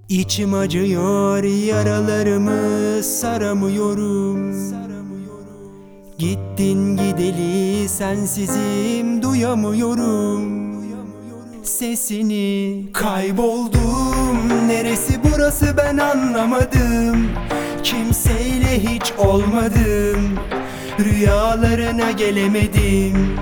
İçim acıyor, yaralarımı saramıyorum. Gittin gideli sensizim, duyamıyorum sesini. Kayboldum, neresi burası ben anlamadım. Kimseyle hiç olmadım, rüyalarına gelemedim.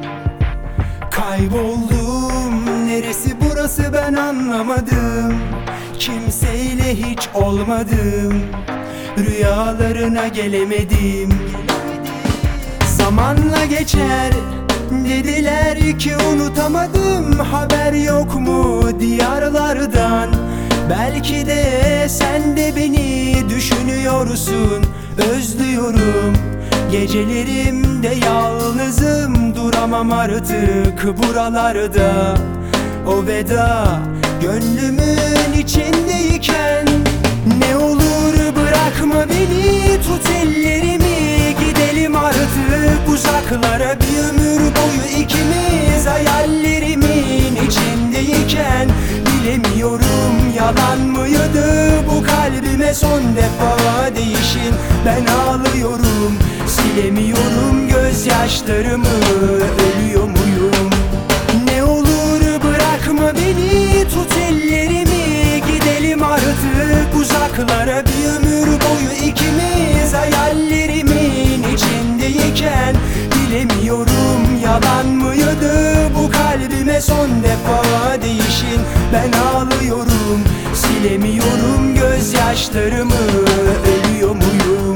Kayboldum, neresi burası ben anlamadım. Kimseyle hiç olmadım, rüyalarına gelemedim. Zamanla geçer dediler ki unutamadım. Haber yok mu diyarlardan? Belki de sen de beni düşünüyorsun. Özlüyorum, gecelerimde yalnızım. Duramam artık buralarda. O veda gönlümün içindeyken, ne olur bırakma beni, tut ellerimi, gidelim artık uzaklara. Bir ömür boyu ikimiz hayallerimin içindeyken, bilemiyorum yalan mıydı bu kalbime son defa değişin. Ben ağlıyorum, silemiyorum gözyaşlarımı, ölüyor muyum? Ne olur bırakma beni, tut ellerimi, gidelim artık uzaklara. Bir ömür boyu ikimiz hayallerimin içindeyken, bilemiyorum yalan mıydı bu kalbime son defa değişin. Ben ağlıyorum, silemiyorum gözyaşlarımı, ölüyor muyum?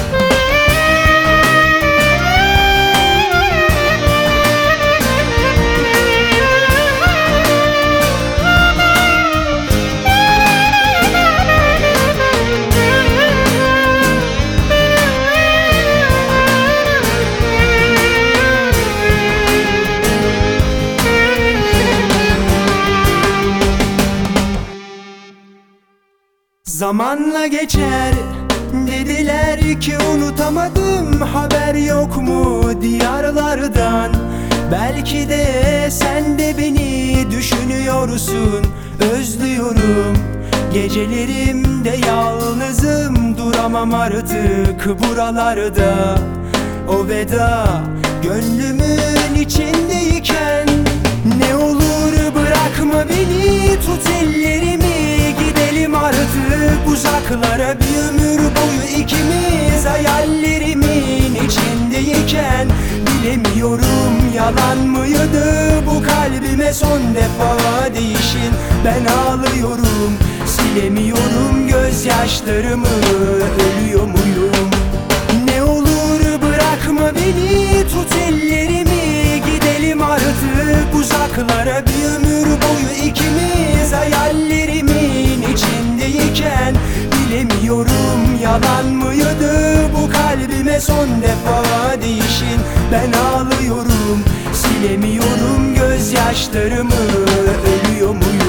Zamanla geçer dediler ki unutamadım. Haber yok mu diyarlardan? Belki de sen de beni düşünüyorsun. Özlüyorum, gecelerimde yalnızım. Duramam artık buralarda. O veda gönlümün içindeyken, ne olur bırakma beni, tut ellerimi, gidelim artık uzaklara. Bir ömür boyu ikimiz hayallerimin içindeyken, bilemiyorum yalan mıydı bu kalbime son defa değişin. Ben ağlıyorum, silemiyorum gözyaşlarımı, ölüyor muyum? Ne olur bırakma beni, tut ellerimi, gidelim artık uzaklara. Bir ömür boyu ikimiz hayallerimin içindeyken, bilemiyorum yalan mıydı bu kalbime son defa değişin. Ben ağlıyorum, silemiyorum gözyaşlarımı, ölüyor muyum?